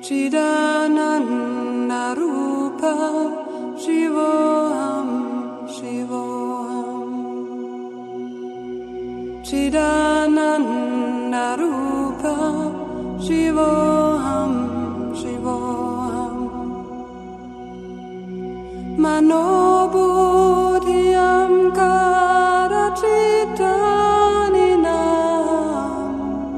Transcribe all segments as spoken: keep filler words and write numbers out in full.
Chidananda Rupa Shivoham Shivoham Chidananda Rupa Shivoham Shivoham Manobudhyam Karachitaninam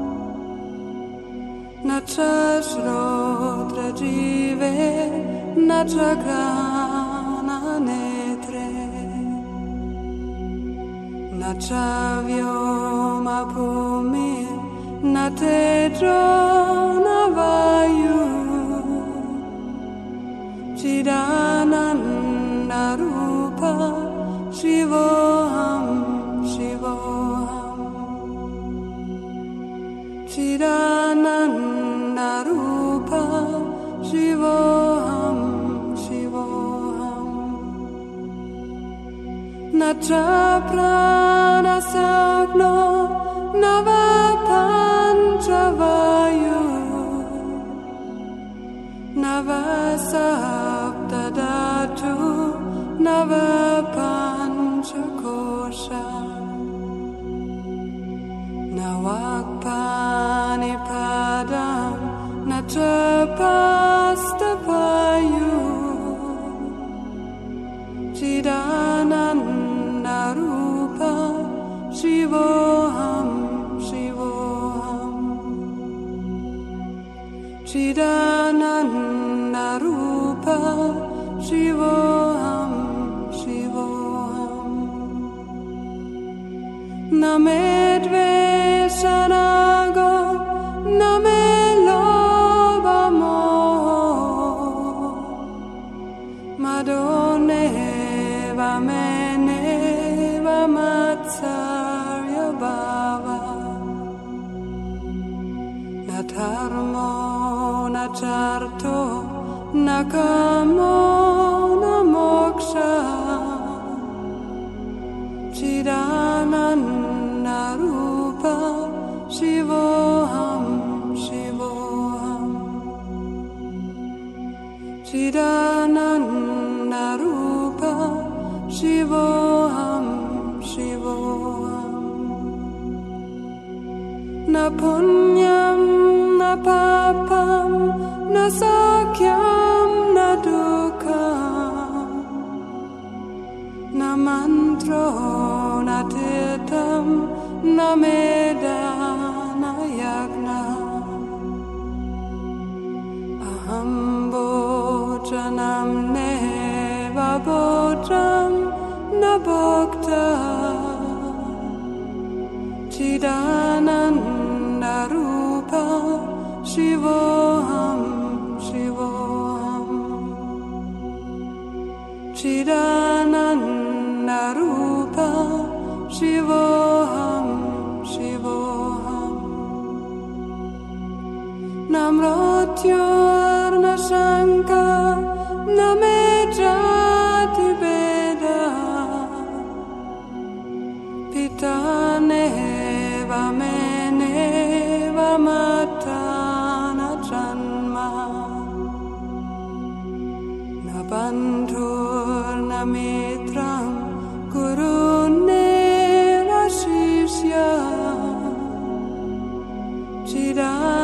Nachashrodra Jive Nachagrana Netre Nachavyoma Bhumi Natedro Navayu Chidananda Rupa Shivoham Shivoham Chidananda Rupa Shivoham Shivoham Nachaprana Sagno Navapanchavayu Navasaptadatu Navapanchakosha Navakpanipadam Nachapastapayu Chidananda Rupa Shivoham Shivoham Chidananda Rupa Shivoham Shivoham Namedveshanago Namelobamo Madoneva Meneva Matsarya Bhava Natarmo Nacharto Nakamo Namoksha Chidananda Rupa Shivoham Shivoham Chidananda Rupa Shivoham Shivoham Na punyam na papam na sakyam na dukkam Na mantro na tirtam na meda na yagna Aham bhojanam neva bhojam na bhokta Chidananda Rupa Shivoham Shivoham Chidananda Rupa Shivoham Shivoham Namrotyur na Shanka Namejati Veda Pitaneva Meneva Matana Janma Nabandhur Namitram Guruneva Shishya Chidananda